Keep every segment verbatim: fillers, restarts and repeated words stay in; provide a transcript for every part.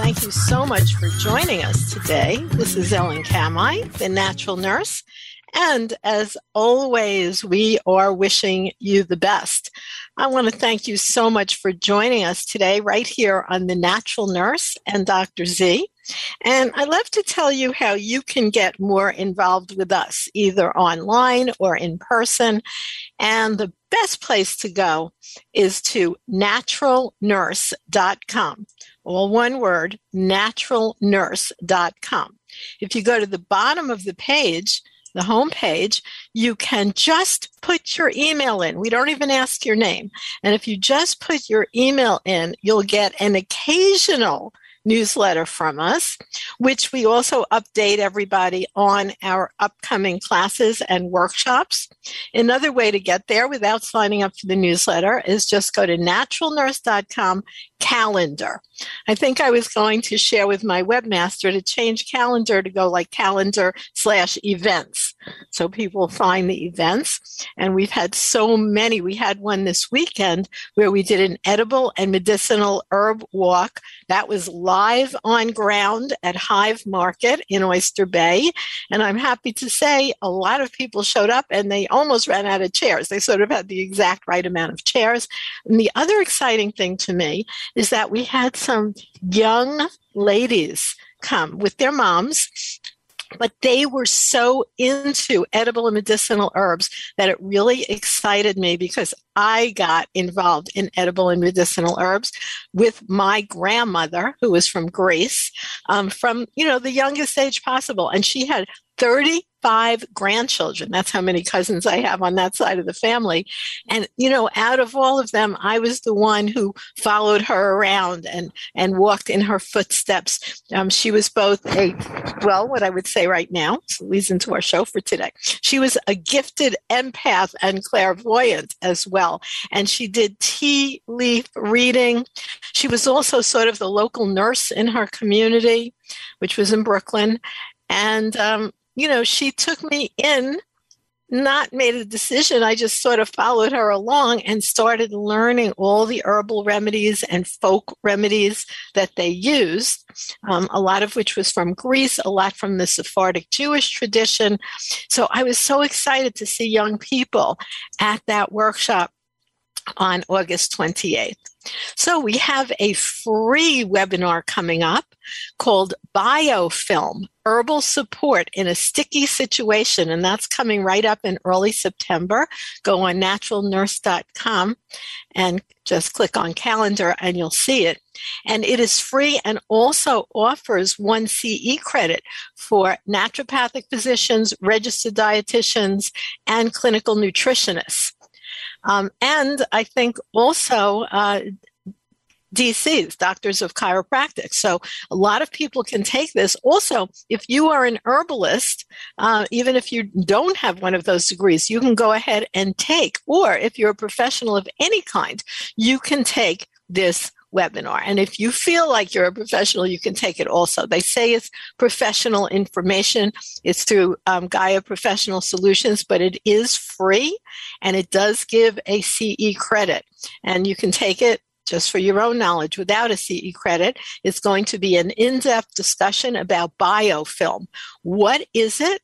Thank you so much for joining us today. This is Ellen Kamai, the natural nurse. And as always, we are wishing you the best. I want to thank you so much for joining us today right here on The Natural Nurse and Doctor Z. And I'd love to tell you how you can get more involved with us, either online or in person. And the best place to go is to natural nurse dot com. All one word, natural nurse dot com. If you go to the bottom of the page, the home page, you can just put your email in. We don't even ask your name. And if you just put your email in, you'll get an occasional newsletter from us, which we also update everybody on our upcoming classes and workshops. Another way to get there without signing up for the newsletter is just go to natural nurse dot com calendar. I think I was going to share with my webmaster to change calendar to go like calendar slash events. So people find the events. And we've had so many. We had one this weekend where we did an edible and medicinal herb walk. That was live on ground at Hive Market in Oyster Bay. And I'm happy to say a lot of people showed up and they almost ran out of chairs. They sort of had the exact right amount of chairs. And the other exciting thing to me is that we had some young ladies come with their moms, but they were so into edible and medicinal herbs that it really excited me because I got involved in edible and medicinal herbs with my grandmother, who was from Greece, um, from, you know, the youngest age possible. And she had thirty-five grandchildren. That's how many cousins I have on that side of the family. And, you know, out of all of them, I was the one who followed her around and, and walked in her footsteps. Um, she was both a, well, what I would say right now, so leads into our show for today. She was a gifted empath and clairvoyant as well. And she did tea leaf reading. She was also sort of the local nurse in her community, which was in Brooklyn. And, um, you know, she took me in, not made a decision. I just sort of followed her along and started learning all the herbal remedies and folk remedies that they used, um, a lot of which was from Greece, a lot from the Sephardic Jewish tradition. So I was so excited to see young people at that workshop on August twenty-eighth. So we have a free webinar coming up called Biofilm, Herbal Support in a Sticky Situation, and that's coming right up in early September. Go on natural nurse dot com and just click on calendar and you'll see it. And it is free and also offers one C E credit for naturopathic physicians, registered dietitians, and clinical nutritionists. Um, and I think also uh, D Cs, Doctors of Chiropractic. So a lot of people can take this. Also, if you are an herbalist, uh, even if you don't have one of those degrees, you can go ahead and take, or if you're a professional of any kind, you can take this webinar. And if you feel like you're a professional, you can take it also. They say it's professional information. It's through um, Gaia Professional Solutions, but it is free and it does give a C E credit. And you can take it just for your own knowledge without a C E credit. It's going to be an in-depth discussion about biofilm. What is it?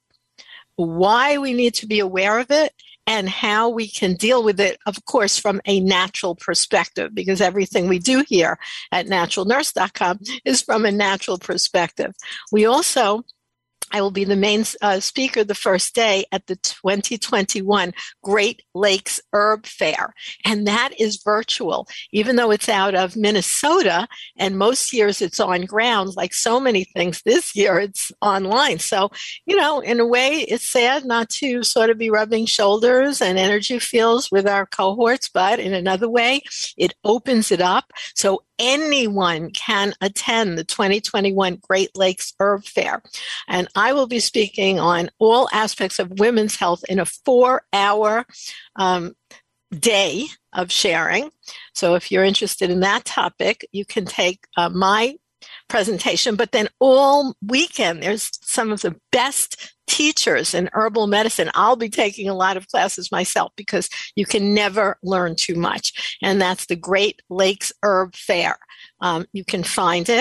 Why we need to be aware of it? And how we can deal with it, of course, from a natural perspective, because everything we do here at natural nurse dot com is from a natural perspective. We also I will be the main uh, speaker the first day at the twenty twenty-one Great Lakes Herb Fair. And that is virtual, even though it's out of Minnesota. And most years it's on ground, like so many things. This year it's online. So, you know, in a way, it's sad not to sort of be rubbing shoulders and energy fields with our cohorts. But in another way, it opens it up. So anyone can attend the twenty twenty-one Great Lakes Herb Fair. And I will be speaking on all aspects of women's health in a four-hour um, day of sharing. So if you're interested in that topic, you can take uh, my presentation. But then all weekend, there's some of the best teachers in herbal medicine. I'll be taking a lot of classes myself because you can never learn too much. And that's the Great Lakes Herb Fair. Um, you can find it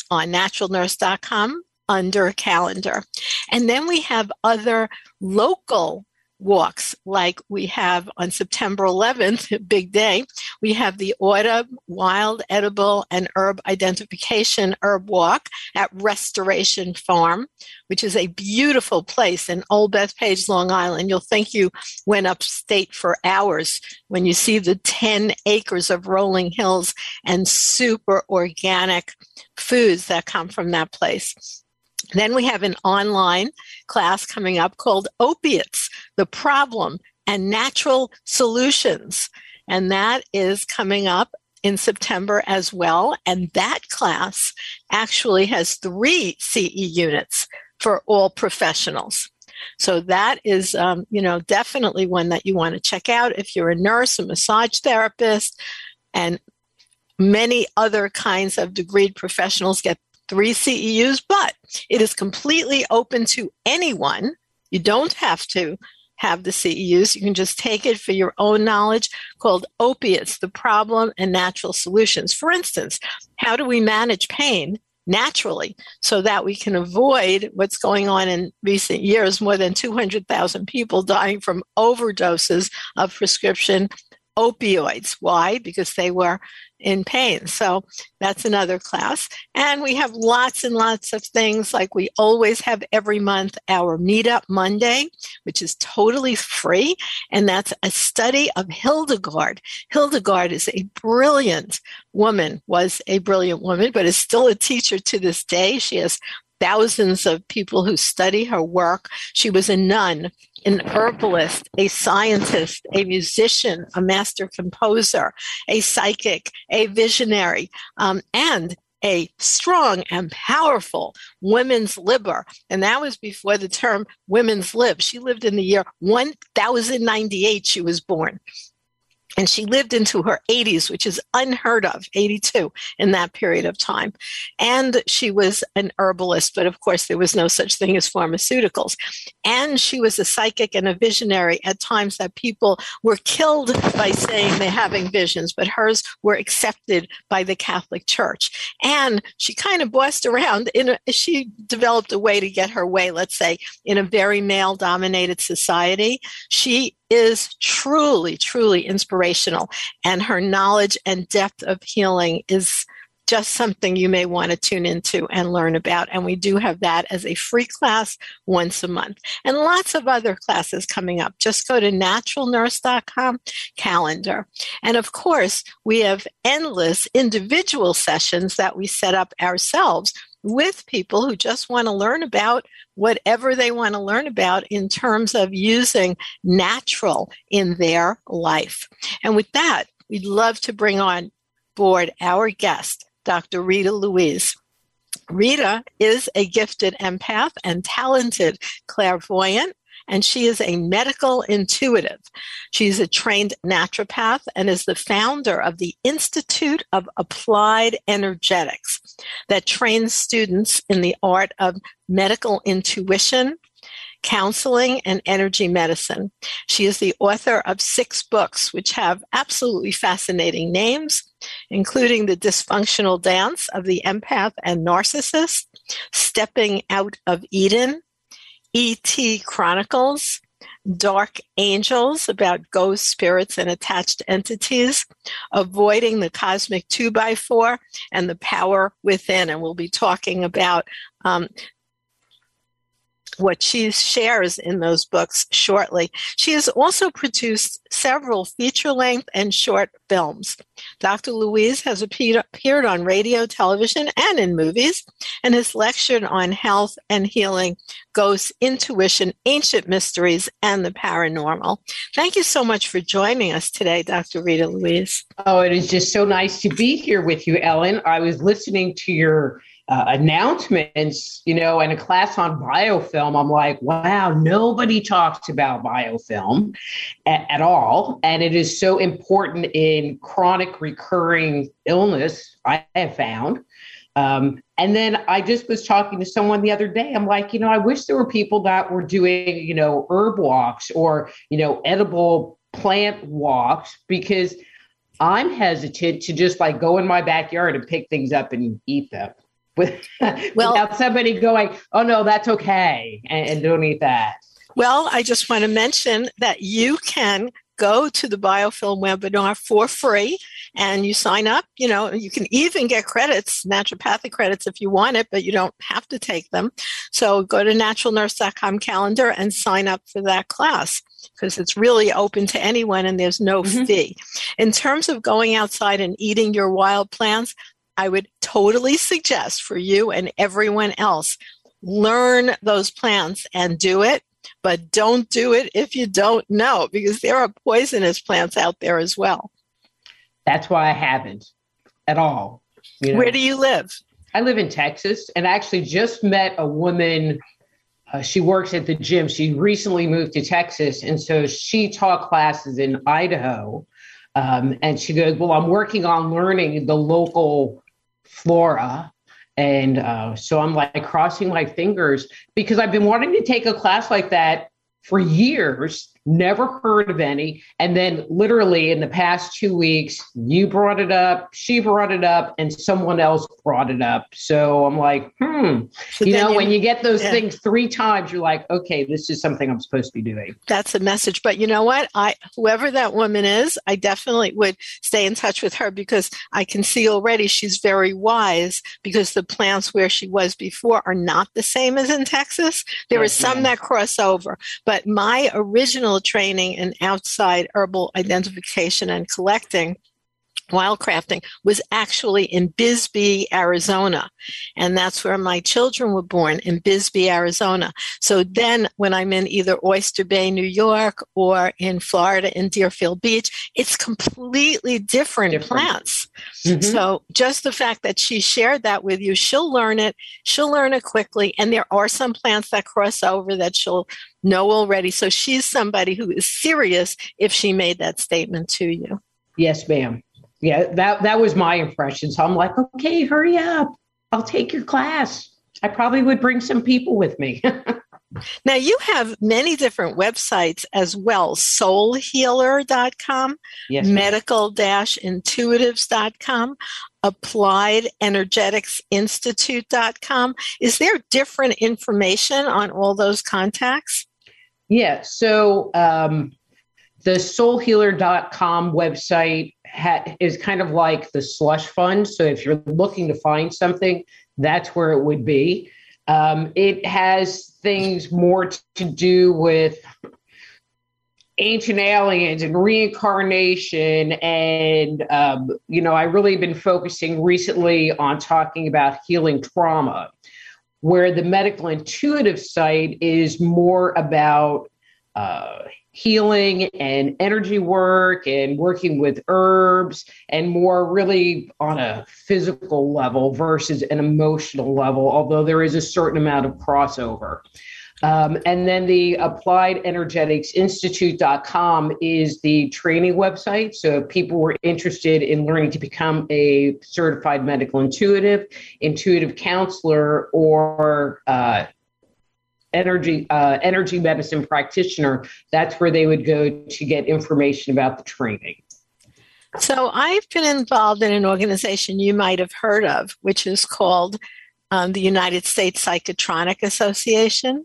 on natural nurse dot com under calendar. And then we have other local walks, like we have on September eleventh, big day, we have the Autumn Wild Edible and Herb Identification Herb Walk at Restoration Farm, which is a beautiful place in Old Bethpage, Long Island. You'll think you went upstate for hours when you see the ten acres of rolling hills and super organic foods that come from that place. Then we have an online class coming up called Opiates, the Problem and Natural Solutions. And that is coming up in September as well. And that class actually has three C E units for all professionals. So that is, um, you know, definitely one that you want to check out if you're a nurse, a massage therapist, and many other kinds of degreed professionals get three C E Us, but it is completely open to anyone. You don't have to have the C E Us. You can just take it for your own knowledge, called Opiates, the Problem and Natural Solutions. For instance, how do we manage pain naturally so that we can avoid what's going on in recent years, more than two hundred thousand people dying from overdoses of prescription opioids. Why? Because they were in pain. So that's another class. And we have lots and lots of things, like we always have every month our Meetup Monday, which is totally free. And that's a study of Hildegard. Hildegard is a brilliant woman, was a brilliant woman, but is still a teacher to this day. She has thousands of people who study her work. She was a nun, an herbalist, a scientist, a musician, a master composer, a psychic, a visionary, um, and a strong and powerful women's libber. And that was before the term women's lib. She lived in the year one thousand ninety-eight, she was born. And she lived into her eighties, which is unheard of, eighty-two in that period of time. And she was an herbalist, but of course there was no such thing as pharmaceuticals. And she was a psychic and a visionary at times that people were killed by saying they're having visions, but hers were accepted by the Catholic Church. And she kind of bossed around. In a, she developed a way to get her way, let's say, in a very male-dominated society. She is truly, truly inspirational, and her knowledge and depth of healing is just something you may want to tune into and learn about. And we do have that as a free class once a month, and lots of other classes coming up. Just go to natural nurse dot com calendar. And of course, we have endless individual sessions that we set up ourselves with people who just want to learn about whatever they want to learn about in terms of using natural in their life. And with that, we'd love to bring on board our guest, Doctor Rita Louise. Rita is a gifted empath and talented clairvoyant, and she is a medical intuitive. She's a trained naturopath and is the founder of the Institute of Applied Energetics that trains students in the art of medical intuition, counseling, and energy medicine. She is the author of six books, which have absolutely fascinating names, including The Dysfunctional Dance of the Empath and Narcissist, Stepping Out of Eden, E T Chronicles, Dark Angels, about ghosts, spirits, and attached entities, Avoiding the Cosmic two by four, and The Power Within. And we'll be talking about um, what she shares in those books shortly. She has also produced several feature-length and short films. Doctor Louise has appeared on radio, television, and in movies, and has lectured on health and healing, ghosts, intuition, ancient mysteries, and the paranormal. Thank you so much for joining us today, Doctor Rita Louise. Oh, it is just so nice to be here with you, Ellen. I was listening to your Uh, announcements, you know, and a class on biofilm. I'm like, wow, nobody talks about biofilm at, at all. And it is so important in chronic recurring illness, I have found. Um, and then I just was talking to someone the other day. I'm like, you know, I wish there were people that were doing, you know, herb walks or, you know, edible plant walks, because I'm hesitant to just like go in my backyard and pick things up and eat them. with, well, without somebody going, oh, no, that's okay, and, and don't eat that. Well, I just want to mention that you can go to the biofilm webinar for free and you sign up. You know, you can even get credits, naturopathic credits if you want it, but you don't have to take them. So go to natural nurse dot com calendar and sign up for that class because it's really open to anyone and there's no mm-hmm. fee. In terms of going outside and eating your wild plants, I would totally suggest for you and everyone else, learn those plants and do it. But don't do it if you don't know, because there are poisonous plants out there as well. That's why I haven't at all. You know? Where do you live? I live in Texas, and I actually just met a woman. Uh, she works at the gym. She recently moved to Texas, and so she taught classes in Idaho. Um, and she goes, well, I'm working on learning the local flora. And uh, so I'm like crossing my fingers because I've been wanting to take a class like that for years, never heard of any. And then literally in the past two weeks, you brought it up, she brought it up, and someone else brought it up. So I'm like, hmm, so you know, you, when you get those yeah. things three times, you're like, okay, this is something I'm supposed to be doing. That's a message. But you know what? I, whoever that woman is, I definitely would stay in touch with her because I can see already she's very wise because the plants where she was before are not the same as in Texas. There yes, is some yeah. that cross over. But my original training in outside herbal identification and collecting, wildcrafting, was actually in Bisbee, Arizona. And that's where my children were born, in Bisbee, Arizona. So then when I'm in either Oyster Bay, New York, or in Florida, in Deerfield Beach, it's completely different, different. plants. Mm-hmm. So just the fact that she shared that with you, she'll learn it. She'll learn it quickly. And there are some plants that cross over that she'll know already. So she's somebody who is serious if she made that statement to you. Yes, ma'am. Yeah, that, that was my impression. So I'm like, okay, hurry up. I'll take your class. I probably would bring some people with me. Now, you have many different websites as well. soul healer dot com, yes, medical intuitives dot com, applied energetics institute dot com. Is there different information on all those contacts? Yeah, so um, the soul healer dot com website ha- is kind of like the slush fund. So if you're looking to find something, that's where it would be. Um, it has things more t- to do with ancient aliens and reincarnation. And, um, you know, I really been focusing recently on talking about healing trauma, where the medical intuitive site is more about uh, healing and energy work and working with herbs and more really on a physical level versus an emotional level, although there is a certain amount of crossover. Um, and then the applied energetics institute dot com is the training website. So if people were interested in learning to become a certified medical intuitive, intuitive counselor, or uh, energy uh, energy medicine practitioner, that's where they would go to get information about the training. So I've been involved in an organization you might have heard of, which is called um, the United States Psychotronic Association.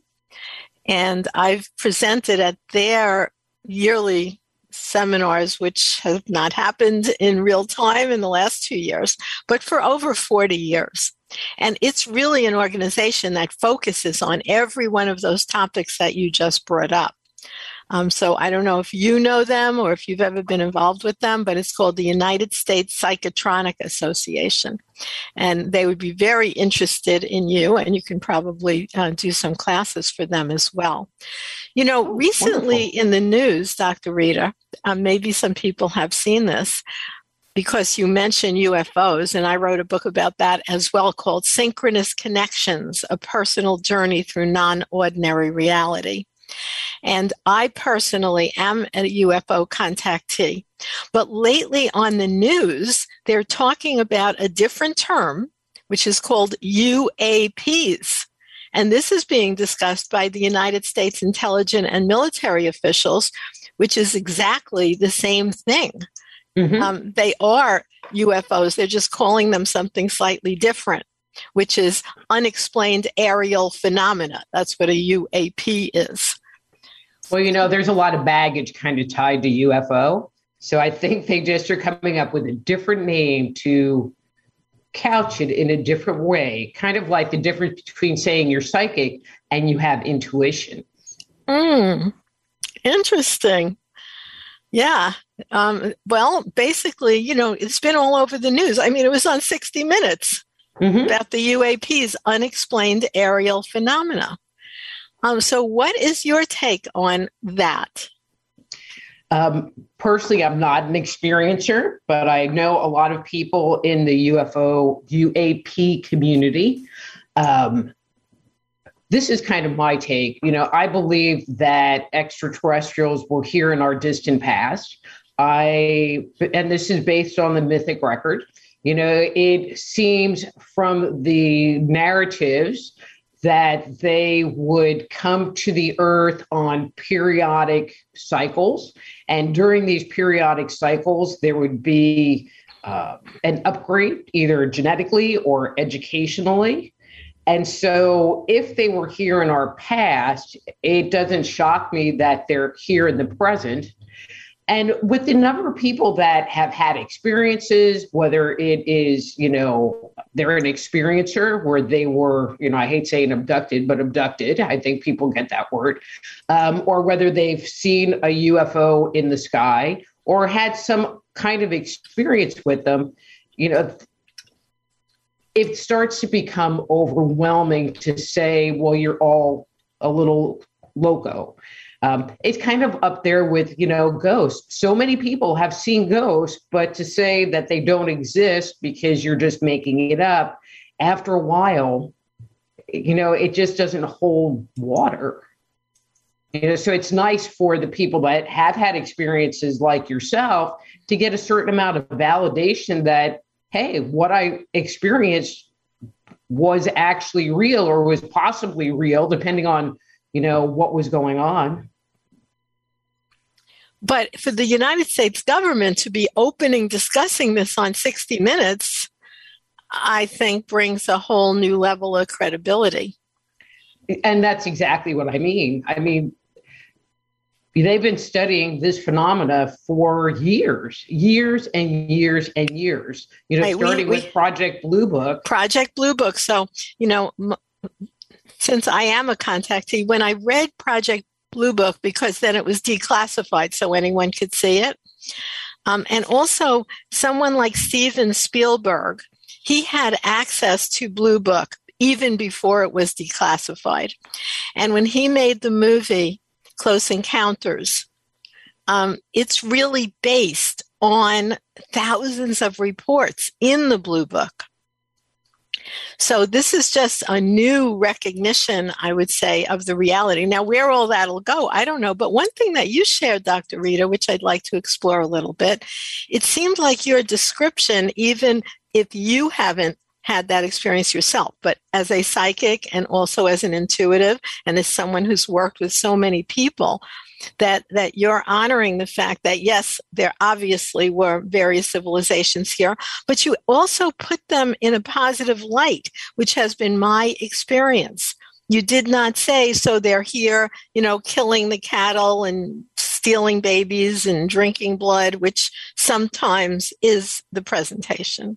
And I've presented at their yearly seminars, which have not happened in real time in the last two years, but for over forty years. And it's really an organization that focuses on every one of those topics that you just brought up. Um, so I don't know if you know them or if you've ever been involved with them, but it's called the United States Psychotronic Association. And they would be very interested in you, and you can probably uh, do some classes for them as well. You know, oh, recently wonderful. In the news, Doctor Rita, um, maybe some people have seen this, because you mentioned U F Os, and I wrote a book about that as well called Synchronous Connections, A Personal Journey Through Non-Ordinary Reality. And I personally am a U F O contactee. But lately on the news, they're talking about a different term, which is called U A Ps. And this is being discussed by the United States intelligence and military officials, which is exactly the same thing. Mm-hmm. Um, they are U F Os. They're just calling them something slightly different. which is unexplained aerial phenomena. That's what a U A P is. Well, you know, there's a lot of baggage kind of tied to U F O. So I think they just are coming up with a different name to couch it in a different way, kind of like the difference between saying you're psychic and you have intuition. Mm, interesting. Yeah. Um, well, basically, you know, it's been all over the news. I mean, it was on sixty minutes mm-hmm. about the U A Ps, unexplained aerial phenomena. Um, so what is your take on that? Um, personally, I'm not an experiencer, but I know a lot of people in the U F O, U A P community. Um, This is kind of my take. You know, I believe that extraterrestrials were here in our distant past. I, and this is based on the mythic record. You know, it seems from the narratives that they would come to the earth on periodic cycles. And during these periodic cycles, there would be uh, an upgrade, either genetically or educationally. And so if they were here in our past, it doesn't shock me that they're here in the present. And with the number of people that have had experiences, whether it is, you know, they're an experiencer where they were, you know, I hate saying abducted, but abducted. I think people get that word. Um, or whether they've seen a U F O in the sky or had some kind of experience with them, you know, it starts to become overwhelming to say, well, you're all a little loco. Um, it's kind of up there with, you know, ghosts. So many people have seen ghosts, but to say that they don't exist because you're just making it up, after a while, you know, it just doesn't hold water. You know, so it's nice for the people that have had experiences like yourself to get a certain amount of validation that, hey, what I experienced was actually real or was possibly real, depending on, you know, what was going on. But for the United States government to be opening discussing this on sixty minutes, I think brings a whole new level of credibility. And that's exactly what I mean. I mean, they've been studying this phenomena for years, years and years and years, you know, hey, starting we, we, with Project Blue Book. Project Blue Book. So, you know, m- since I am a contactee, when I read Project Blue Book, because then it was declassified so anyone could see it. Um, and also someone like Steven Spielberg, he had access to Blue Book even before it was declassified. And when he made the movie Close Encounters, um, it's really based on thousands of reports in the Blue Book. So this is just a new recognition, I would say, of the reality. Now, where all that'll go, I don't know. But one thing that you shared, Doctor Rita, which I'd like to explore a little bit, it seemed like your description, even if you haven't had that experience yourself, but as a psychic and also as an intuitive and as someone who's worked with so many people, that that you're honoring the fact that, yes, there obviously were various civilizations here, but you also put them in a positive light, which has been my experience. You did not say, so they're here, you know, killing the cattle and stealing babies and drinking blood, which sometimes is the presentation.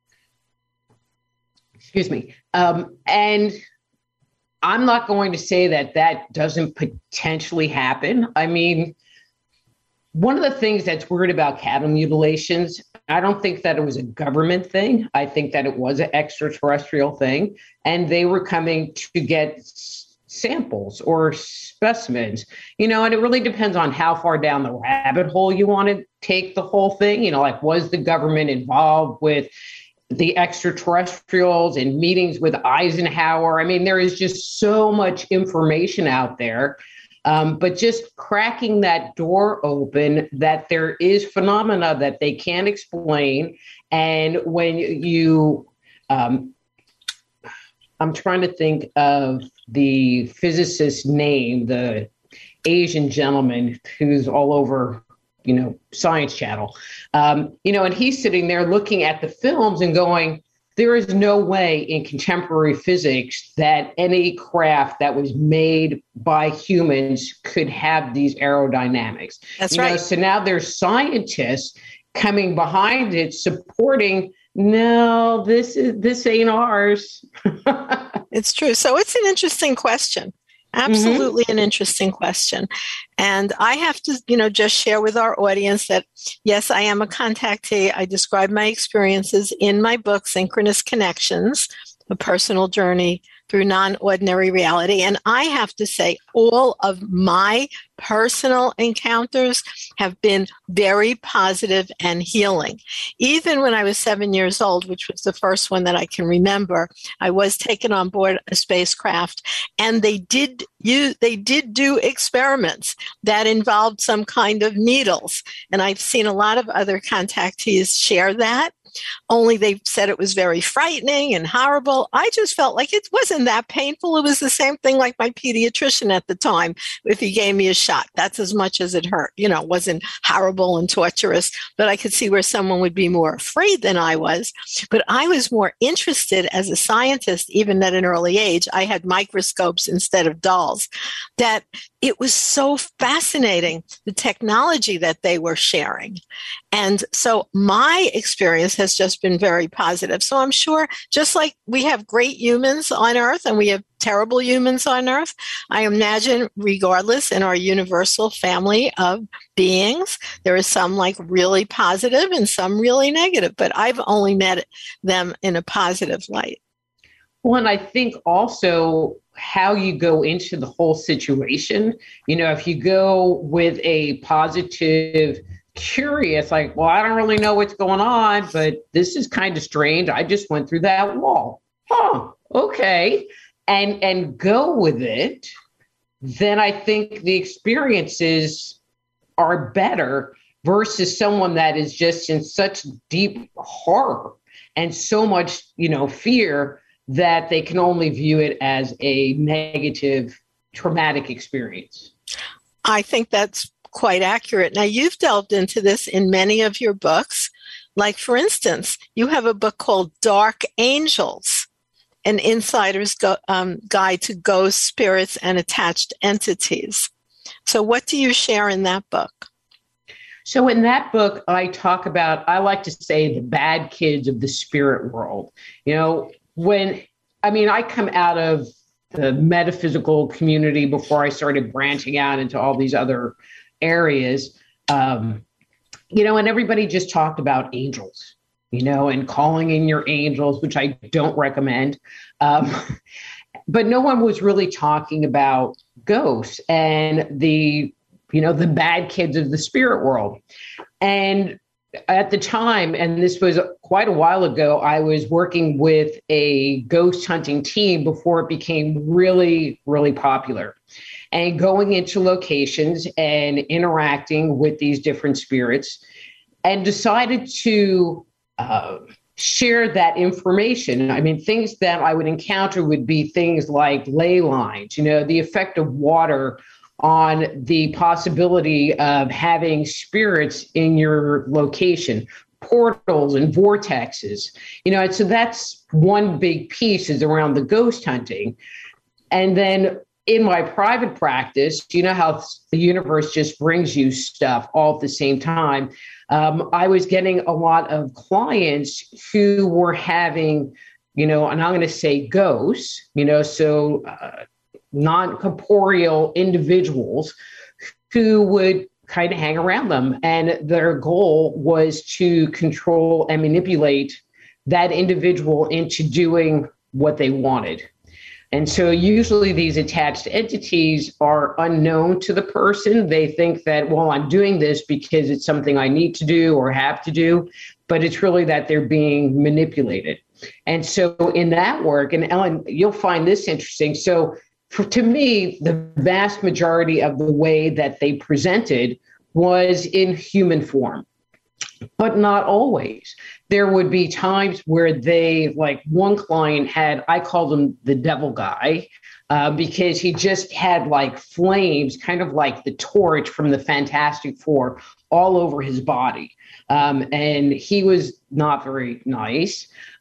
Excuse me. Um, and I'm not going to say that that doesn't potentially happen. I mean, one of the things that's weird about cattle mutilations, I don't think that it was a government thing. I think that it was an extraterrestrial thing. And they were coming to get s- samples or specimens, you know, and it really depends on how far down the rabbit hole you want to take the whole thing. You know, like, was the government involved with the extraterrestrials and meetings with Eisenhower? I mean, there is just so much information out there. Um, but just cracking that door open, that there is phenomena that they can't explain. And when you, um, I'm trying to think of the physicist's name, the Asian gentleman who's all over, you know, Science Channel, um, you know, and he's sitting there looking at the films and going, there is no way in contemporary physics that any craft that was made by humans could have these aerodynamics. That's you right. know, so now there's scientists coming behind it, supporting, no, this is this ain't ours. It's true. So it's an interesting question. Absolutely mm-hmm. an interesting question. And I have to, you know, just share with our audience that, yes, I am a contactee. I describe my experiences in my book, Synchronous Connections, A Personal Journey Through Non-Ordinary Reality. And I have to say, all of my personal encounters have been very positive and healing. Even when I was seven years old, which was the first one that I can remember, I was taken on board a spacecraft, and they did use, they did do experiments that involved some kind of needles. And I've seen a lot of other contactees share that. Only they said it was very frightening and horrible. I just felt like it wasn't that painful. It was the same thing like my pediatrician at the time. If he gave me a shot, that's as much as it hurt. You know, it wasn't horrible and torturous, but I could see where someone would be more afraid than I was. But I was more interested as a scientist, even at an early age. I had microscopes instead of dolls. That it was so fascinating, the technology that they were sharing. And so my experience has just been very positive. So I'm sure, just like we have great humans on Earth and we have terrible humans on Earth, I imagine regardless in our universal family of beings, there is some like really positive and some really negative, but I've only met them in a positive light. Well, and I think also how you go into the whole situation, you know, if you go with a positive, curious, like, well, I don't really know what's going on, but this is kind of strange. I just went through that wall. Huh, okay. And, and go with it, then I think the experiences are better versus someone that is just in such deep horror and so much, you know, fear that they can only view it as a negative, traumatic experience. I think that's quite accurate. Now, you've delved into this in many of your books. Like, for instance, you have a book called Dark Angels, An Insider's Go- um, Guide to Ghosts, Spirits, and Attached Entities. So what do you share in that book? So in that book, I talk about, I like to say, the bad kids of the spirit world. You know, when, I mean, I come out of the metaphysical community before I started branching out into all these other areas, um, you know, and everybody just talked about angels, you know, and calling in your angels, which I don't recommend. Um, but no one was really talking about ghosts and the, you know, the bad kids of the spirit world. And at the time, and this was quite a while ago, I was working with a ghost hunting team before it became really, really popular. And going into locations and interacting with these different spirits, and decided to uh, share that information. I mean, things that I would encounter would be things like ley lines, you know, the effect of water on the possibility of having spirits in your location, portals and vortexes, you know, and so that's one big piece is around the ghost hunting. And then in my private practice, you know how the universe just brings you stuff all at the same time. Um, I was getting a lot of clients who were having, you know, and I'm going to say ghosts, you know, so uh, non-corporeal individuals who would kind of hang around them. And their goal was to control and manipulate that individual into doing what they wanted. And so usually these attached entities are unknown to the person. They think that, well, I'm doing this because it's something I need to do or have to do, but it's really that they're being manipulated. And so in that work, and Ellen, you'll find this interesting. So for, to me, the vast majority of the way that they presented was in human form, but not always. There would be times where they, like one client had, I called him the devil guy, uh, because he just had like flames, kind of like the torch from the Fantastic Four, all over his body. Um, and he was not very nice.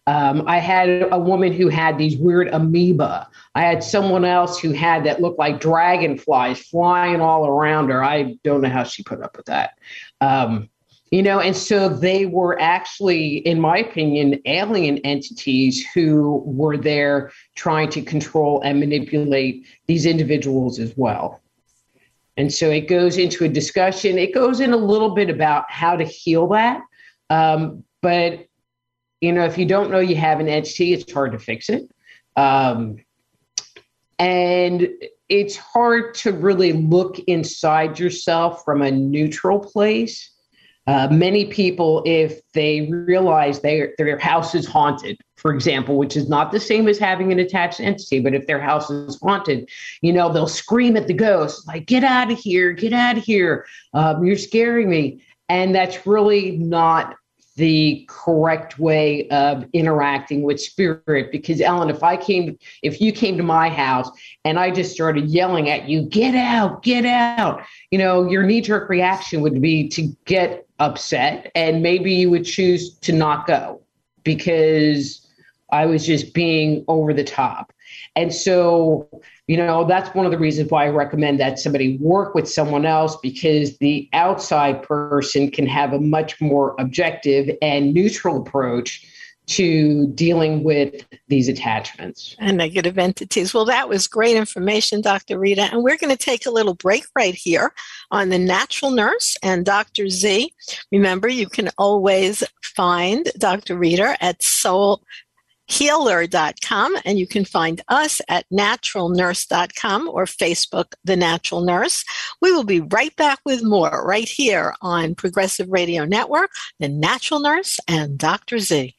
Um, I had a woman who had these weird amoeba. I had someone else who had that looked like dragonflies flying all around her. I don't know how she put up with that. Um, you know, and so they were actually, in my opinion, alien entities who were there trying to control and manipulate these individuals as well. And so it goes into a discussion. It goes in a little bit about how to heal that. Um, but, you know, if you don't know you have an entity, it's hard to fix it. Um, and it's hard to really look inside yourself from a neutral place. Uh, many people, if they realize they, their house is haunted, for example, which is not the same as having an attached entity, but if their house is haunted, you know, they'll scream at the ghost, like, get out of here, get out of here. Um, you're scaring me. And that's really not the correct way of interacting with spirit. Because Ellen, if I came, if you came to my house and I just started yelling at you, get out, get out, you know, your knee-jerk reaction would be to get upset, and maybe you would choose to not go because I was just being over the top. And so, you know, that's one of the reasons why I recommend that somebody work with someone else, because the outside person can have a much more objective and neutral approach to dealing with these attachments and negative entities. Well, that was great information, Doctor Rita. And we're going to take a little break right here on The Natural Nurse and Doctor Z. Remember, you can always find Doctor Rita at soul healer dot com, and you can find us at natural nurse dot com or Facebook, The Natural Nurse. We will be right back with more right here on Progressive Radio Network, The Natural Nurse and Doctor Z.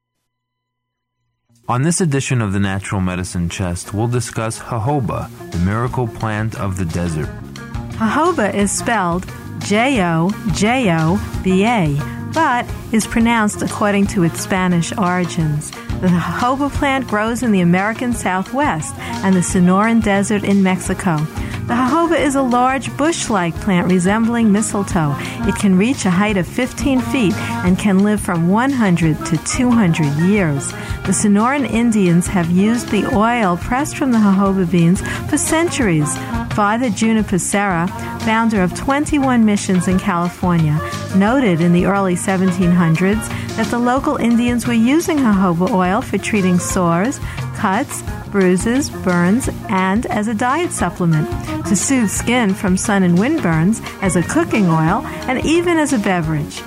On this edition of the Natural Medicine Chest, we'll discuss jojoba, the miracle plant of the desert. Jojoba is spelled J O J O B A, but is pronounced according to its Spanish origins. The jojoba plant grows in the American Southwest and the Sonoran Desert in Mexico. The jojoba is a large bush-like plant resembling mistletoe. It can reach a height of fifteen feet and can live from one hundred to two hundred years. The Sonoran Indians have used the oil pressed from the jojoba beans for centuries. Father Juniper Serra, founder of twenty-one missions in California, noted in the early seventeen hundreds that the local Indians were using jojoba oil for treating sores, cuts, bruises, burns, and as a diet supplement, to soothe skin from sun and wind burns, as a cooking oil, and even as a beverage.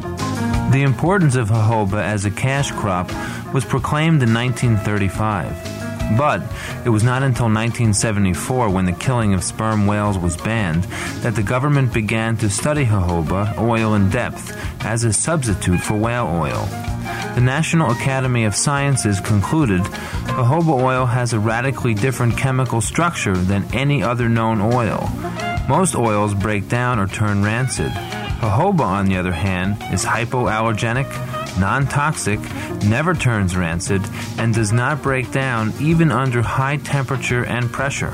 The importance of jojoba as a cash crop was proclaimed in nineteen thirty-five. But it was not until nineteen seventy-four, when the killing of sperm whales was banned, that the government began to study jojoba oil in depth as a substitute for whale oil. The National Academy of Sciences concluded jojoba oil has a radically different chemical structure than any other known oil. Most oils break down or turn rancid. Jojoba, on the other hand, is hypoallergenic, non-toxic, never turns rancid, and does not break down even under high temperature and pressure.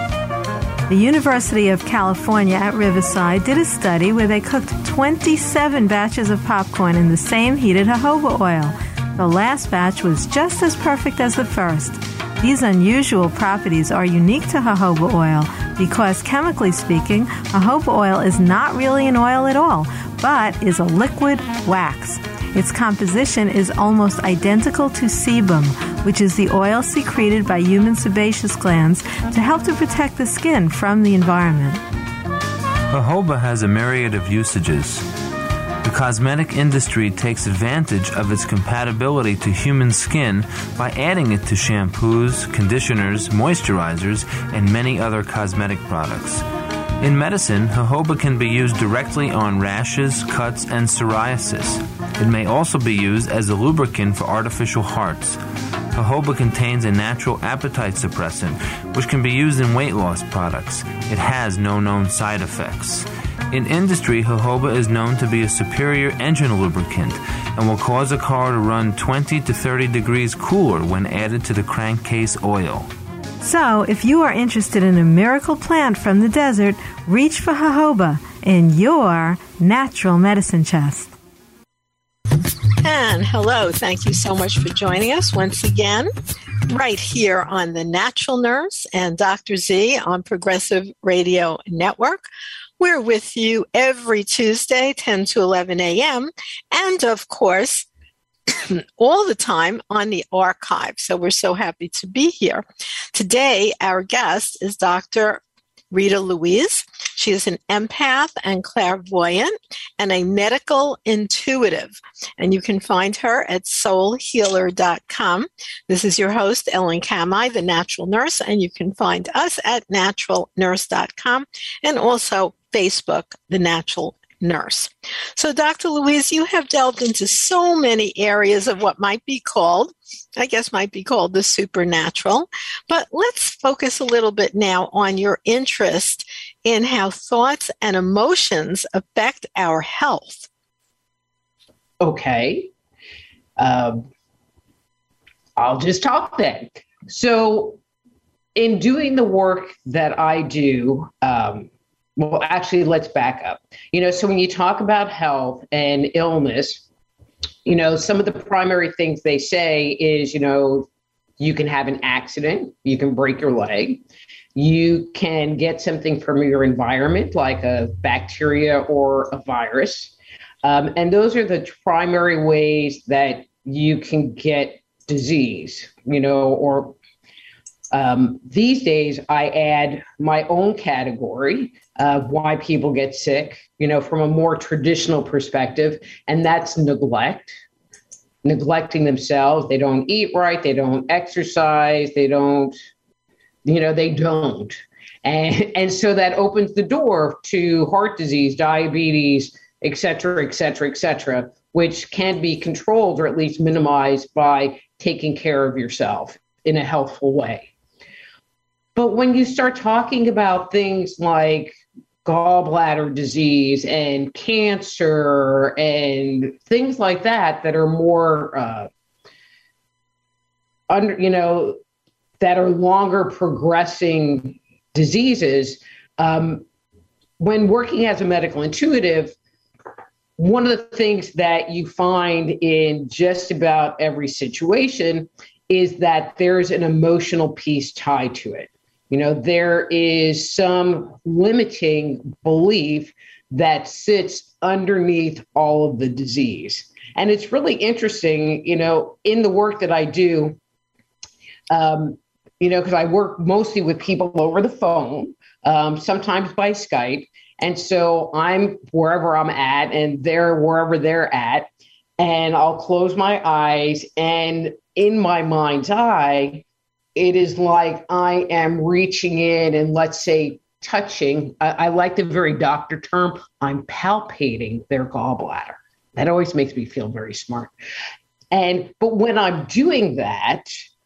The University of California at Riverside did a study where they cooked twenty-seven batches of popcorn in the same heated jojoba oil. The last batch was just as perfect as the first. These unusual properties are unique to jojoba oil because, chemically speaking, jojoba oil is not really an oil at all, but is a liquid wax. Its composition is almost identical to sebum, which is the oil secreted by human sebaceous glands to help to protect the skin from the environment. Jojoba has a myriad of usages. The cosmetic industry takes advantage of its compatibility to human skin by adding it to shampoos, conditioners, moisturizers, and many other cosmetic products. In medicine, jojoba can be used directly on rashes, cuts, and psoriasis. It may also be used as a lubricant for artificial hearts. Jojoba contains a natural appetite suppressant, which can be used in weight loss products. It has no known side effects. In industry, jojoba is known to be a superior engine lubricant and will cause a car to run twenty to thirty degrees cooler when added to the crankcase oil. So, if you are interested in a miracle plant from the desert, reach for jojoba in your natural medicine chest. And hello, thank you so much for joining us once again, right here on The Natural Nurse and Doctor Z on Progressive Radio Network. We're with you every Tuesday, ten to eleven a.m., and of course, all the time on the archive. So we're so happy to be here. Today, our guest is Doctor Rita Louise. She is an empath and clairvoyant and a medical intuitive. And you can find her at soul healer dot com. This is your host, Ellen Kamai, the Natural Nurse, and you can find us at natural nurse dot com and also Facebook, The Natural Nurse. So, Doctor Louise, you have delved into so many areas of what might be called, I guess might be called the supernatural, but let's focus a little bit now on your interest in how thoughts and emotions affect our health. Okay. Um, I'll just talk then. So, in doing the work that I do, um, well, actually, let's back up. You know, so when you talk about health and illness, you know, some of the primary things they say is, you know, you can have an accident, you can break your leg, you can get something from your environment, like a bacteria or a virus. Um, and those are the primary ways that you can get disease, you know, or Um, these days, I add my own category of why people get sick, you know, from a more traditional perspective, and that's neglect, neglecting themselves. They don't eat right. They don't exercise. They don't, you know, they don't. And, and so that opens the door to heart disease, diabetes, et cetera, et cetera, et cetera, which can be controlled or at least minimized by taking care of yourself in a healthful way. But when you start talking about things like gallbladder disease and cancer and things like that, that are more, uh, under, you know, that are longer progressing diseases, um, when working as a medical intuitive, one of the things that you find in just about every situation is that there's an emotional piece tied to it. You know, there is some limiting belief that sits underneath all of the disease. And it's really interesting, you know, in the work that I do, um, you know, because I work mostly with people over the phone, um, sometimes by Skype. And so I'm wherever I'm at and they're wherever they're at. And I'll close my eyes, and in my mind's eye, it is like I am reaching in and, let's say, touching. I, I like the very doctor term, I'm palpating their gallbladder. That always makes me feel very smart. And but when I'm doing that,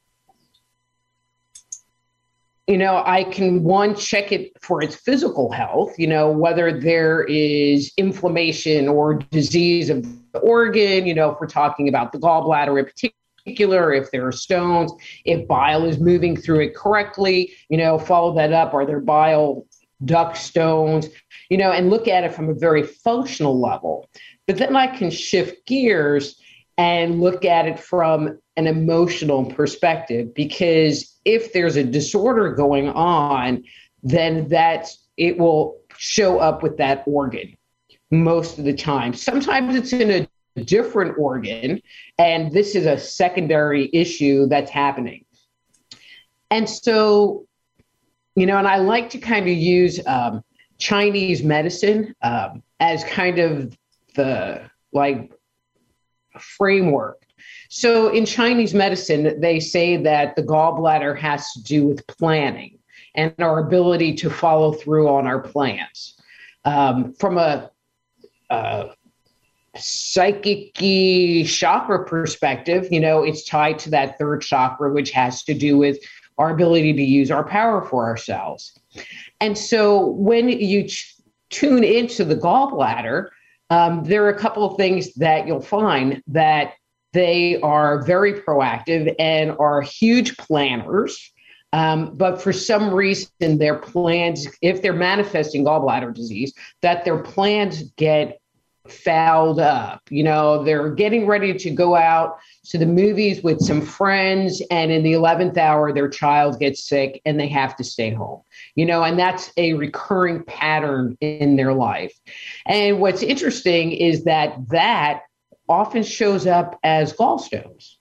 you know, I can, one, check it for its physical health, you know, whether there is inflammation or disease of the organ, you know, if we're talking about the gallbladder in particular. Particular, if there are stones, if bile is moving through it correctly, you know, follow that up. Are there bile duct stones, you know, and look at it from a very functional level. But then I can shift gears and look at it from an emotional perspective, because if there's a disorder going on, then that it will show up with that organ most of the time. Sometimes it's in a different organ, and this is a secondary issue that's happening. And so, you know, and I like to kind of use um, Chinese medicine um, as kind of the like framework. So in Chinese medicine, they say that the gallbladder has to do with planning and our ability to follow through on our plans. Um, from a uh, psychic chakra perspective, you know, it's tied to that third chakra, which has to do with our ability to use our power for ourselves. And so when you ch- tune into the gallbladder, um, there are a couple of things that you'll find that they are very proactive and are huge planners. Um, but for some reason, their plans, if they're manifesting gallbladder disease, that their plans get fouled up. You know, they're getting ready to go out to the movies with some friends, and in the eleventh hour, their child gets sick and they have to stay home. You know, and that's a recurring pattern in their life. And what's interesting is that that often shows up as gallstones.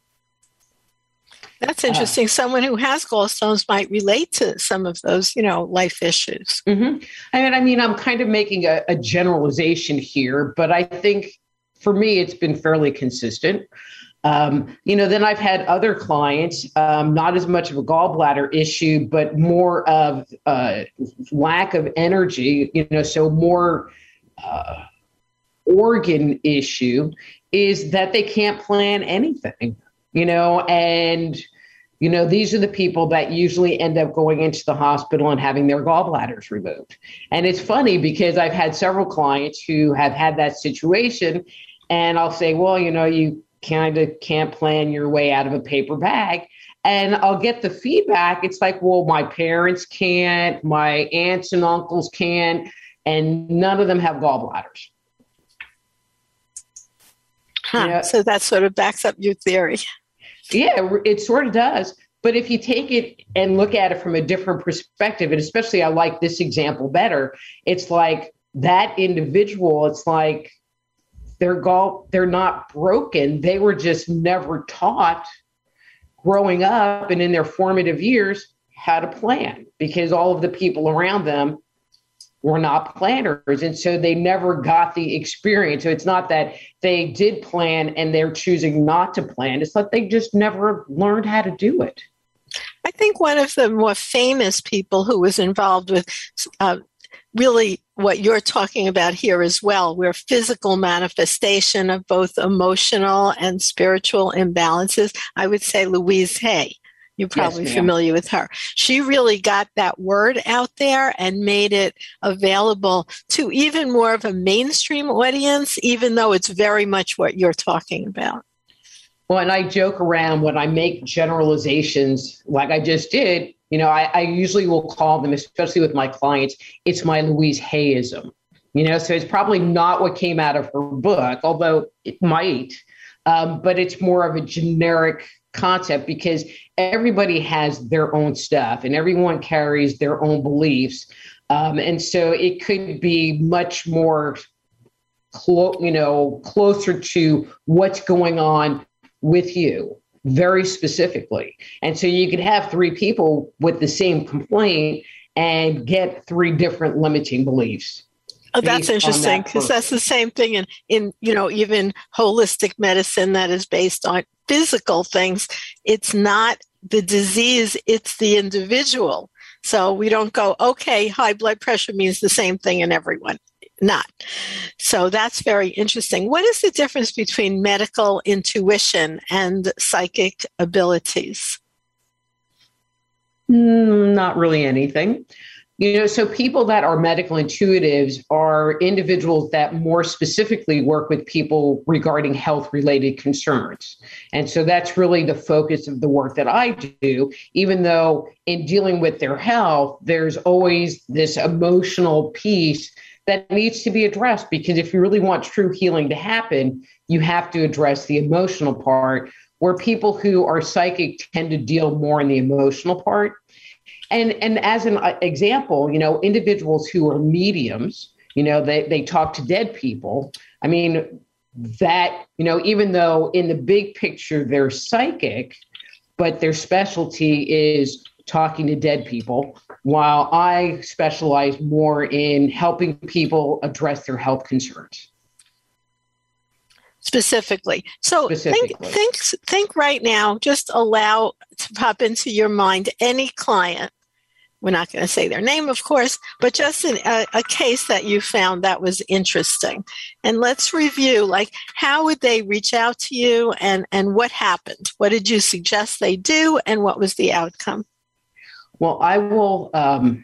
That's interesting. Uh, Someone who has gallstones might relate to some of those, you know, life issues. Mm-hmm. I mean, I mean, I'm kind of making a, a generalization here, but I think for me, it's been fairly consistent. Um, you know, then I've had other clients, um, not as much of a gallbladder issue, but more of uh, lack of energy, you know, so more uh, organ issue is that they can't plan anything. You know, and, you know, these are the people that usually end up going into the hospital and having their gallbladders removed. And it's funny because I've had several clients who have had that situation, and I'll say, well, you know, you kind of can't plan your way out of a paper bag. And I'll get the feedback. It's like, well, my parents can't, my aunts and uncles can't, and none of them have gallbladders. Huh. You know, so that sort of backs up your theory. Yeah, it sort of does. But if you take it and look at it from a different perspective, and especially I like this example better, it's like that individual, it's like they're gall, they're not broken. They were just never taught growing up and in their formative years how to plan, because all of the people around them were not planners. And so they never got the experience. So it's not that they did plan and they're choosing not to plan. It's like they just never learned how to do it. I think one of the more famous people who was involved with uh, really what you're talking about here as well, where physical manifestation of both emotional and spiritual imbalances, I would say Louise Hay. You're probably yes, familiar with her. She really got that word out there and made it available to even more of a mainstream audience, even though it's very much what you're talking about. Well, and I joke around when I make generalizations like I just did, you know, I, I usually will call them, especially with my clients, it's my Louise Hayism. You know, so it's probably not what came out of her book, although it might, um, but it's more of a generic concept because everybody has their own stuff and everyone carries their own beliefs. Um, and so it could be much more, clo- you know, closer to what's going on with you very specifically. And so you could have three people with the same complaint and get three different limiting beliefs. Oh, that's interesting because that that's the same thing in, in, you know, even holistic medicine that is based on physical things. It's not the disease, it's the individual. So we don't go, okay, high blood pressure means the same thing in everyone. Not. So that's very interesting. What is the difference between medical intuition and psychic abilities? Mm, not really anything. You know, so people that are medical intuitives are individuals that more specifically work with people regarding health-related concerns. And so that's really the focus of the work that I do, even though in dealing with their health, there's always this emotional piece that needs to be addressed, because if you really want true healing to happen, you have to address the emotional part, where people who are psychic tend to deal more in the emotional part. And and as an example, you know, individuals who are mediums, you know, they, they talk to dead people. I mean, that, you know, even though in the big picture they're psychic, but their specialty is talking to dead people, while I specialize more in helping people address their health concerns. Specifically. So Specifically. think, think, think right now, just allow to pop into your mind any client. We're not going to say their name, of course, but just an, a, a case that you found that was interesting. And let's review, like, how would they reach out to you and, and what happened? What did you suggest they do and what was the outcome? Well, I will, um,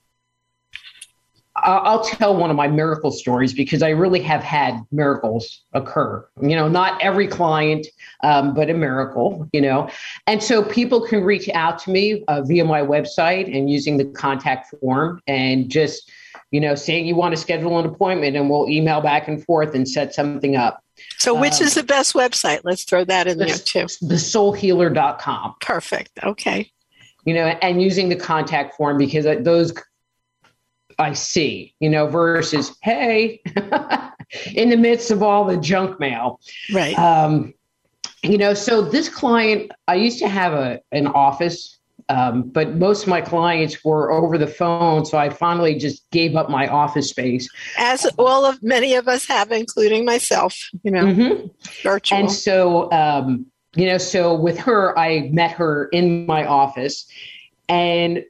I'll tell one of my miracle stories because I really have had miracles occur. You know, not every client, um, but a miracle, you know. And so people can reach out to me uh, via my website and using the contact form and just you know, saying you want to schedule an appointment, and we'll email back and forth and set something up. So which um, is the best website? Let's throw that in the, there too. the soul healer dot com. Perfect. Okay. You know, and using the contact form, because those I see, you know, versus, hey, in the midst of all the junk mail. Right. Um, you know, so this client, I used to have a an office, um, but most of my clients were over the phone. So I finally just gave up my office space. As all of many of us have, including myself, you know, mm-hmm. virtual. And so, um, you know, so with her, I met her in my office, and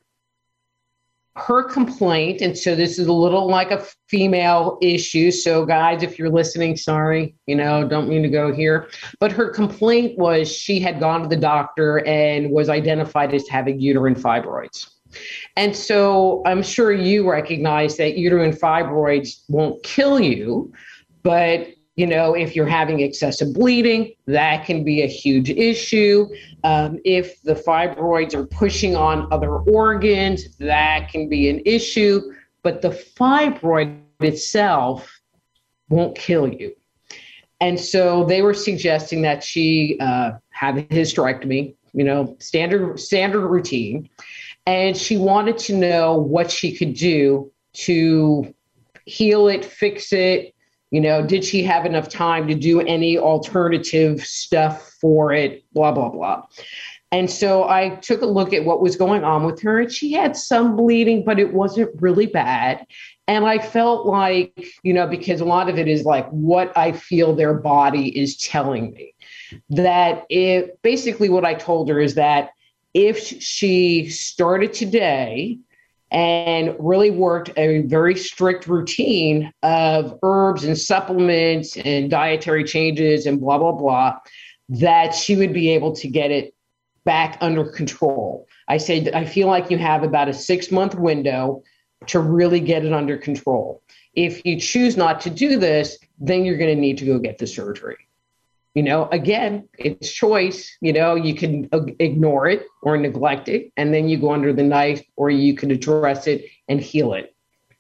her complaint, and so this is a little like a female issue. So guys, if you're listening, sorry, you know, don't mean to go here. But her complaint was she had gone to the doctor and was identified as having uterine fibroids. And so I'm sure you recognize that uterine fibroids won't kill you, but you know, if you're having excessive bleeding, that can be a huge issue. Um, if the fibroids are pushing on other organs, that can be an issue. But the fibroid itself won't kill you. And so they were suggesting that she uh, have a hysterectomy, you know, standard standard routine. And she wanted to know what she could do to heal it, fix it. You know, did she have enough time to do any alternative stuff for it, blah, blah, blah. And so I took a look at what was going on with her, and she had some bleeding, but it wasn't really bad. And I felt like, you know, because a lot of it is like what I feel their body is telling me, that it basically what I told her is that if she started today and really worked a very strict routine of herbs and supplements and dietary changes and blah, blah, blah, that she would be able to get it back under control. I said, I feel like you have about a six month window to really get it under control. If you choose not to do this, then you're going to need to go get the surgery. You know, again, it's choice. You know, you can ignore it or neglect it, and then you go under the knife, or you can address it and heal it.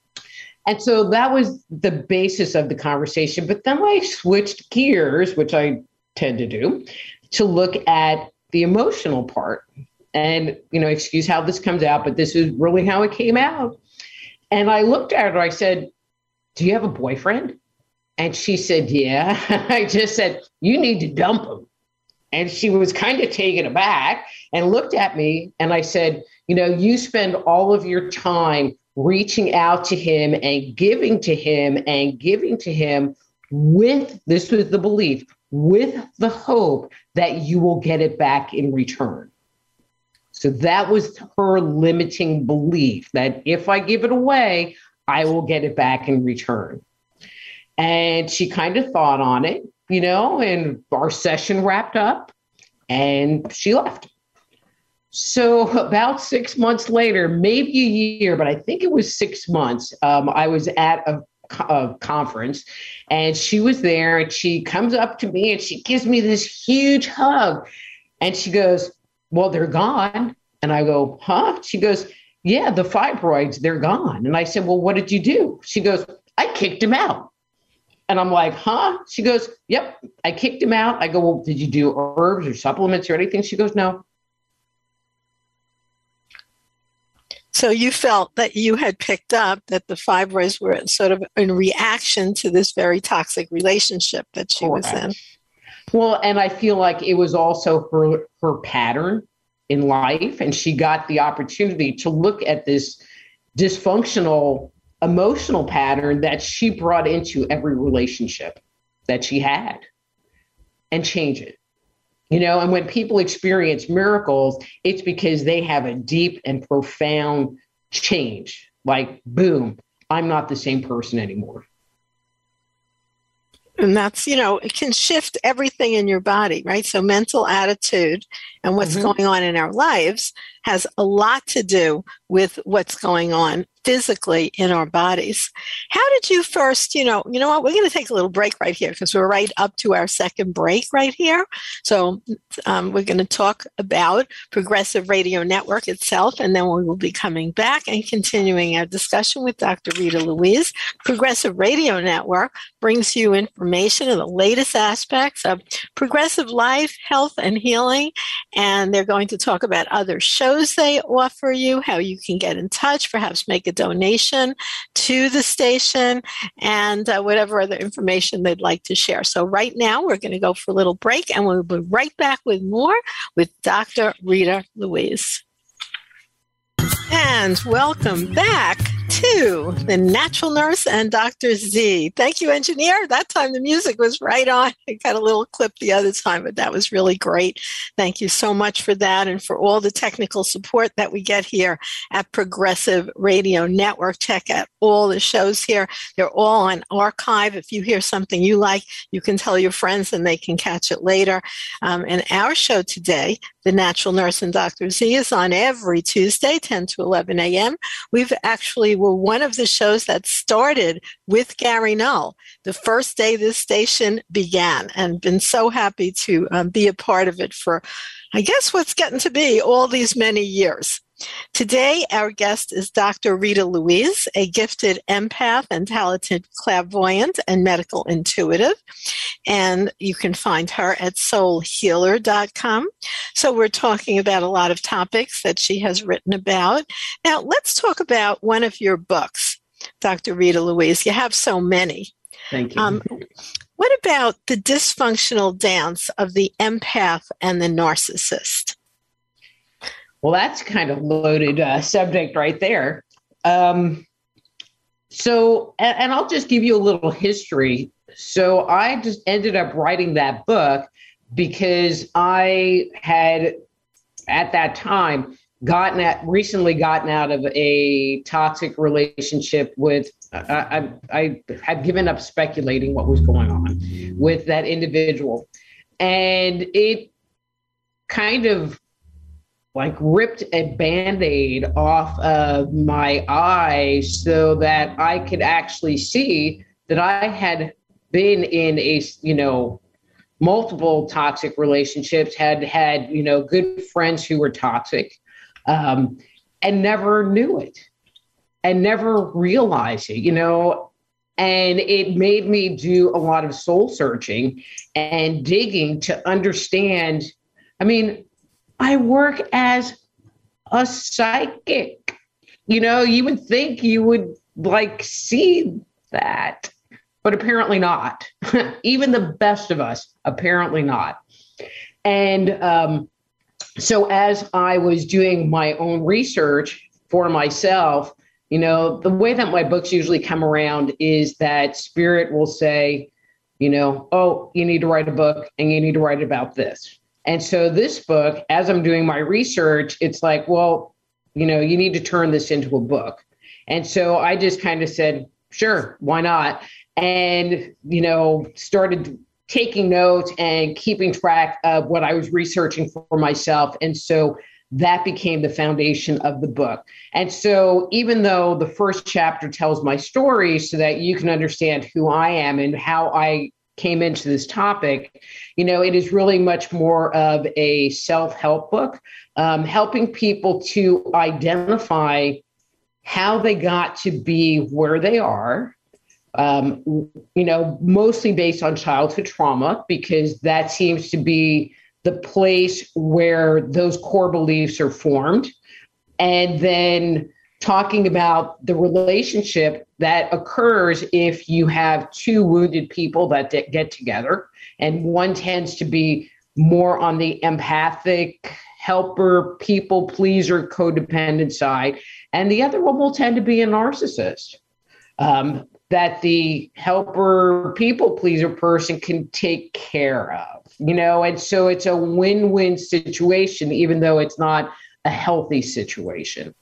And so that was the basis of the conversation. But then I switched gears, which I tend to do, to look at the emotional part. And, you know, excuse how this comes out, but this is really how it came out. And I looked at her, I said, do you have a boyfriend? And she said, yeah. I just said, you need to dump him. And she was kind of taken aback and looked at me. And I said, you know, you spend all of your time reaching out to him and giving to him and giving to him with, this was the belief, with the hope that you will get it back in return. So that was her limiting belief, that if I give it away, I will get it back in return. And she kind of thought on it, you know, and our session wrapped up and she left. So about six months later, maybe a year, but I think it was six months, um, I was at a, a conference and she was there, and she comes up to me and she gives me this huge hug. And she goes, well, they're gone. And I go, huh? She goes, yeah, the fibroids, they're gone. And I said, well, what did you do? She goes, I kicked him out. And I'm like, huh? She goes, yep, I kicked him out. I go, well, did you do herbs or supplements or anything? She goes, no. So you felt that you had picked up that the fibroids were sort of in reaction to this very toxic relationship that she Correct. was in. Well, and I feel like it was also her, her pattern in life. And she got the opportunity to look at this dysfunctional emotional pattern that she brought into every relationship that she had and change it. You know, and when people experience miracles, it's because they have a deep and profound change. Like, boom, I'm not the same person anymore. And that's, you know, it can shift everything in your body, right? So mental attitude and what's mm-hmm. going on in our lives has a lot to do with what's going on physically in our bodies. How did you first, you know, you know what, we're going to take a little break right here because we're right up to our second break right here. So um, we're going to talk about Progressive Radio Network itself, and then we will be coming back and continuing our discussion with Doctor Rita Louise. Progressive Radio Network brings you information on the latest aspects of progressive life, health, and healing, and they're going to talk about other shows they offer you, how you can get in touch, perhaps make a donation to the station, and uh, whatever other information they'd like to share. So right now, we're going to go for a little break, and we'll be right back with more with Doctor Rita Louise. And welcome back to the Natural Nurse and Doctor Z. Thank you, engineer. That time the music was right on. I got a little clip the other time, but that was really great. Thank you so much for that and for all the technical support that we get here at Progressive Radio Network. Check out all the shows here. They're all on archive. If you hear something you like, you can tell your friends and they can catch it later. Um, and our show today, The Natural Nurse and Doctor Z, is on every Tuesday, ten to eleven a.m. We've actually were one of the shows that started with Gary Null the first day this station began, and been so happy to um, be a part of it for, I guess, what's getting to be all these many years. Today, our guest is Doctor Rita Louise, a gifted empath and talented clairvoyant and medical intuitive. And you can find her at soul healer dot com. So we're talking about a lot of topics that she has written about. Now, let's talk about one of your books, Doctor Rita Louise. You have so many. Thank you. Um, what about the dysfunctional dance of the empath and the narcissist? Well, that's kind of loaded uh, subject right there. Um, so, and, and I'll just give you a little history. So I just ended up writing that book because I had, at that time, gotten at, recently gotten out of a toxic relationship with, I, I, I had given up speculating what was going on with that individual. And it kind of like ripped a Band-Aid off of my eye so that I could actually see that I had been in a, you know, multiple toxic relationships, had had, you know, good friends who were toxic, um, and never knew it and never realized it, you know, and it made me do a lot of soul searching and digging to understand. I mean, I work as a psychic. You know, you would think you would like see that, but apparently not. Even the best of us, apparently not. And um, so as I was doing my own research for myself, you know, the way that my books usually come around is that spirit will say, you know, oh, you need to write a book and you need to write about this. And so this book, as I'm doing my research, it's like, well, you know, you need to turn this into a book. And so I just kind of said, sure, why not? And, you know, started taking notes and keeping track of what I was researching for myself. And so that became the foundation of the book. And so even though the first chapter tells my story so that you can understand who I am and how I came into this topic, you know, it is really much more of a self-help book, um, helping people to identify how they got to be where they are, um, you know, mostly based on childhood trauma, because that seems to be the place where those core beliefs are formed. And then talking about the relationship that occurs if you have two wounded people that d- get together, and one tends to be more on the empathic, helper, people pleaser, codependent side, and the other one will tend to be a narcissist. Um, that the helper, people pleaser person can take care of, you know, and so it's a win-win situation, even though it's not a healthy situation.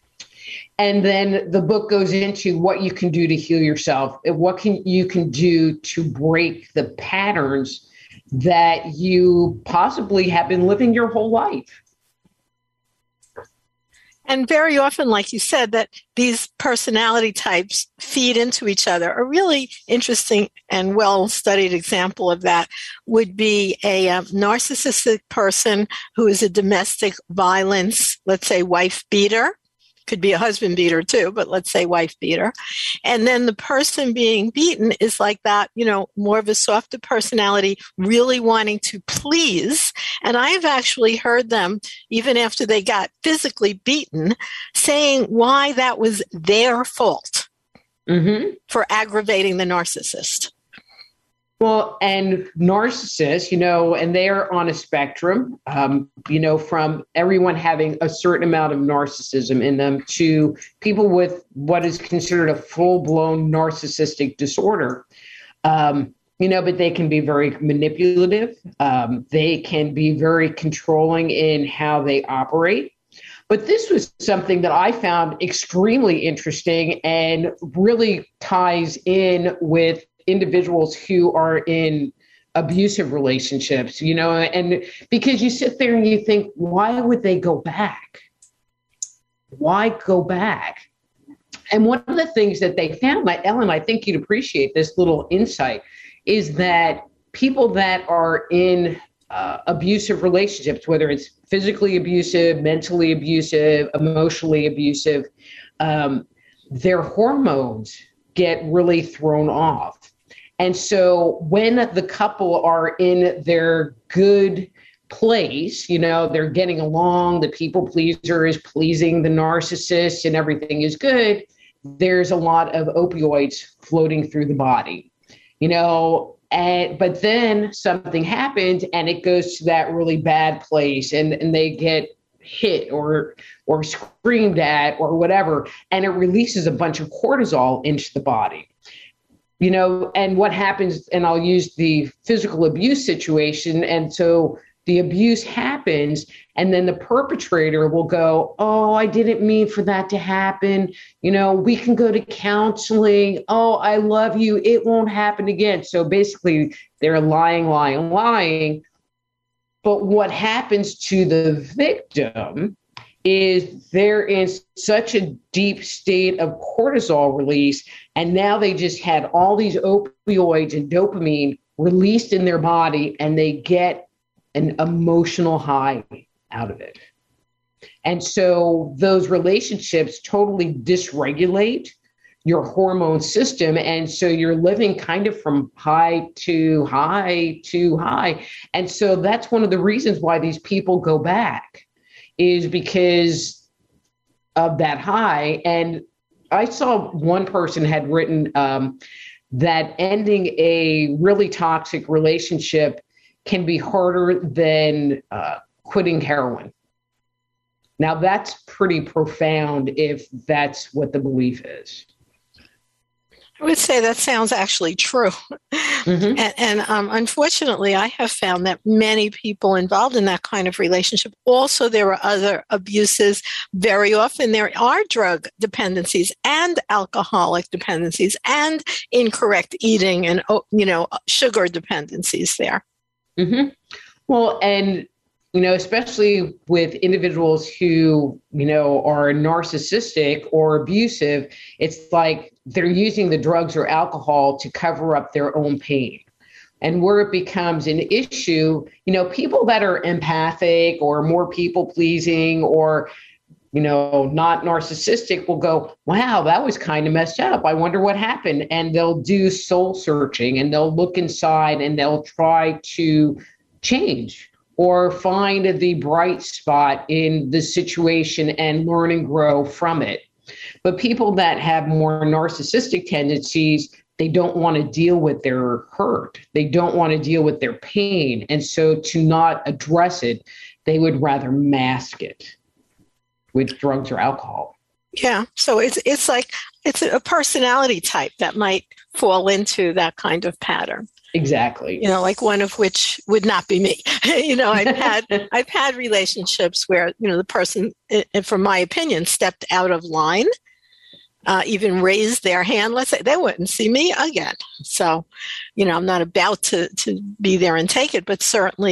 And then the book goes into what you can do to heal yourself, and what can you can do to break the patterns that you possibly have been living your whole life. And very often, like you said, that these personality types feed into each other. A really interesting and well-studied example of that would be a um, narcissistic person who is a domestic violence, let's say, wife beater. Could be a husband beater too, but let's say wife beater. And then the person being beaten is like that, you know, more of a softer personality, really wanting to please. And I have actually heard them, even after they got physically beaten, saying why that was their fault mm-hmm. for aggravating the narcissist. Well, and narcissists, you know, and they're on a spectrum, um, you know, from everyone having a certain amount of narcissism in them to people with what is considered a full-blown narcissistic disorder. Um, you know, but they can be very manipulative. Um, they can be very controlling in how they operate. But this was something that I found extremely interesting and really ties in with individuals who are in abusive relationships, you know, and because you sit there and you think, why would they go back? Why go back? And one of the things that they found, like Ellen, I think you'd appreciate this little insight, is that people that are in uh, abusive relationships, whether it's physically abusive, mentally abusive, emotionally abusive, um, their hormones get really thrown off. And so when the couple are in their good place, you know, they're getting along, the people pleaser is pleasing the narcissist and everything is good, there's a lot of opioids floating through the body, you know, and but then something happens and it goes to that really bad place and, and they get hit or or screamed at or whatever, and it releases a bunch of cortisol into the body. You know, and what happens, and I'll use the physical abuse situation. And so the abuse happens, and then the perpetrator will go, oh, I didn't mean for that to happen. You know, we can go to counseling. Oh, I love you. It won't happen again. So basically, they're lying, lying, lying. But what happens to the victim is they're in such a deep state of cortisol release, and now they just had all these opioids and dopamine released in their body, and they get an emotional high out of it. And so those relationships totally dysregulate your hormone system, and so you're living kind of from high to high to high. And so that's one of the reasons why these people go back, is because of that high. And I saw one person had written um, that ending a really toxic relationship can be harder than uh, quitting heroin. Now, that's pretty profound if that's what the belief is. I would say that sounds actually true. Mm-hmm. And, and um, unfortunately, I have found that many people involved in that kind of relationship, also there are other abuses. Very often there are drug dependencies and alcoholic dependencies and incorrect eating and, you know, sugar dependencies there. Mm-hmm. Well, and you know, especially with individuals who, you know, are narcissistic or abusive, it's like they're using the drugs or alcohol to cover up their own pain. And where it becomes an issue, you know, people that are empathic or more people pleasing or, you know, not narcissistic will go, wow, that was kind of messed up. I wonder what happened. And they'll do soul searching and they'll look inside and they'll try to change or find the bright spot in the situation and learn and grow from it. But people that have more narcissistic tendencies, they don't want to deal with their hurt. They don't want to deal with their pain. And so to not address it, they would rather mask it with drugs or alcohol. Yeah. So it's it's like it's a personality type that might fall into that kind of pattern. Exactly. You know, like one of which would not be me. you know, I've had I've had relationships where, you know, the person, from my opinion, stepped out of line, uh, even raised their hand. Let's say they wouldn't see me again. So, you know, I'm not about to to be there and take it, but certainly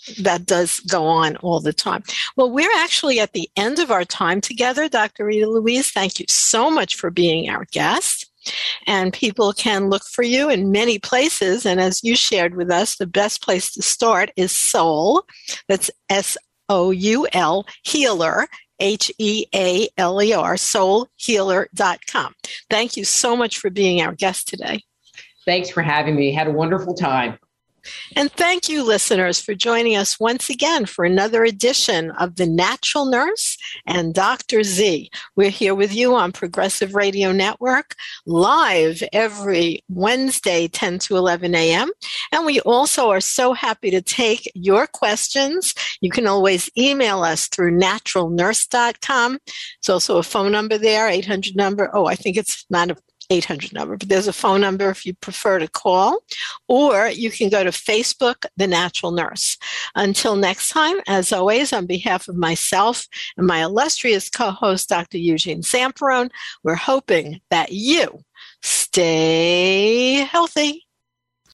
that does go on all the time. Well, we're actually at the end of our time together. Doctor Rita Louise, thank you so much for being our guest. And people can look for you in many places. And as you shared with us, the best place to start is Soul. That's S O U L, Healer, H E A L E R, soul healer dot com. Thank you so much for being our guest today. Thanks for having me. Had a wonderful time. And thank you, listeners, for joining us once again for another edition of The Natural Nurse and Doctor Z. We're here with you on Progressive Radio Network, live every Wednesday, ten to eleven a.m. And we also are so happy to take your questions. You can always email us through natural nurse dot com. There's also a phone number there, eight hundred number. Oh, I think it's not a eight hundred number, but there's a phone number if you prefer to call, or you can go to Facebook, The Natural Nurse. Until next time, as always, on behalf of myself and my illustrious co-host, Doctor Eugene Zamperone, we're hoping that you stay healthy.